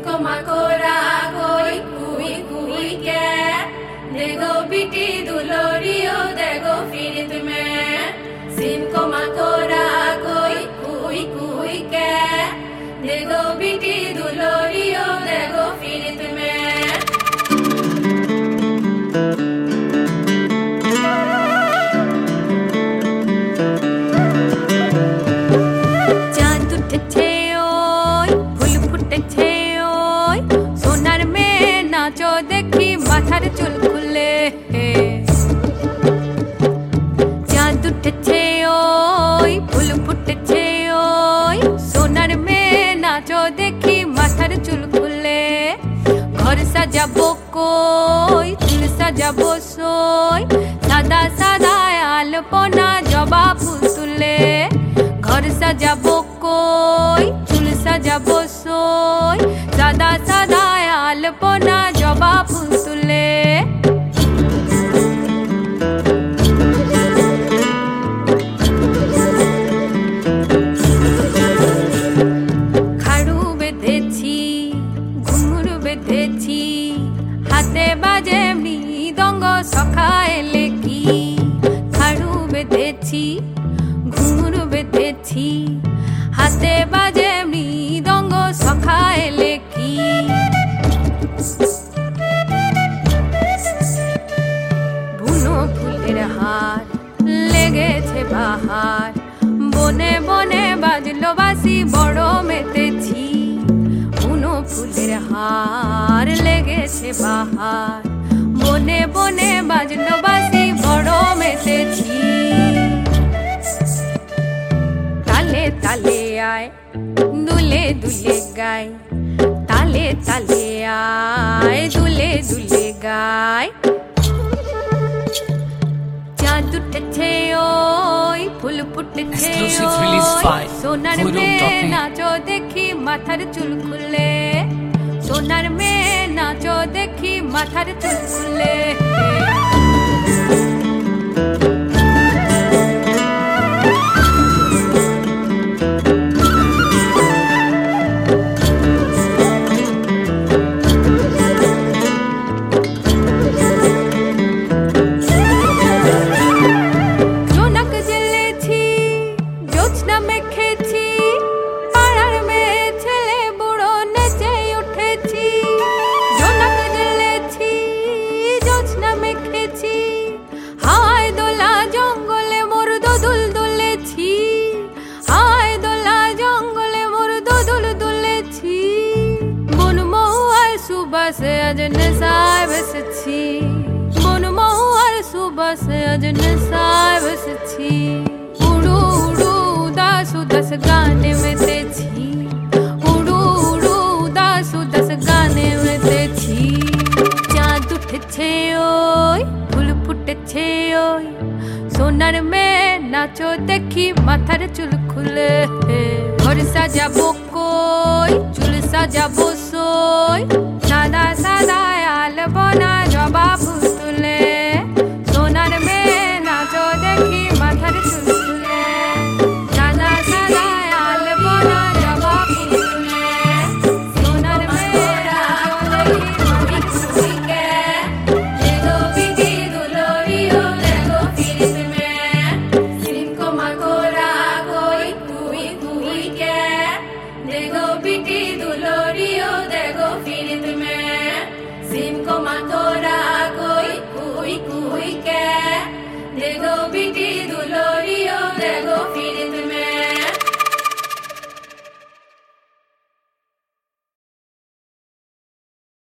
সিনকো মাকোরা কই কুই কুই কে দেগো বিটি দুলোরিও দেগো ফিরিত মে সিনকো মাকোরা কই কুই কে দেগো বিটি দুলোরিও দেগো ফিরিত মে দেখি মাথার চুল খুলে চাঁদ উঠেছে ওই ফুল ফুটেছে ওই সোনার মেয়ে নাচো দেখি মাথার চুল খুলে ঘর সাজাবো কই চুল সাজাবো সই সাদা সাদা আলপনা জবা ফুল তুলে ঘর সাজাবো কই চুল সাজাবো সই সাদা সাদা আলপনা জবা ফুল তুলে খাড়ু বেঁধেছি ঘুঙুর বেঁধেছি হাতে বাজে মৃদঙ্গ সখা এলে কি খাড়ু বেঁধেছি ঘুঙুর বেঁধেছি হাতে বাজে মৃদঙ্গ সখা এলে কি বুনো ফুলের হার লেগেছে বাহার বনে বনে বাজলো বাঁশি বড় মেতেছি বুনো ফুলের হার লেগেছে বাহার বনে বনে বাজলো বাঁশি বড় মেতেছি তালে তালে আয় দুলে দুলে গায় তালে তালে আয় দুলে দুলে গায় চাঁদ উঠেছে ওই ফুল ফুটেছে ওই সোনার মেয়ে নাচো দেখি মাথার চুল খুলে সোনার মেয়ে নাচো দেখি মাথার চুল খুলে से अजन साय बसছি বন মহুয়ার সুবাসে अजन साय बसছি उड़ू उड़ू उदास उदास गाने में तेছি उड़ू उड़ू उदास उदास गाने में तेছি চাঁদ উঠেছে ওই ফুল ফুটেছে ওই সোনার মেয়ে নাচো দেখি মাথার চুল খুলে ঘর সাজাবো কই চুল সাজাবো সই সাদা সাদা আলপনা জবা ফুল তুলে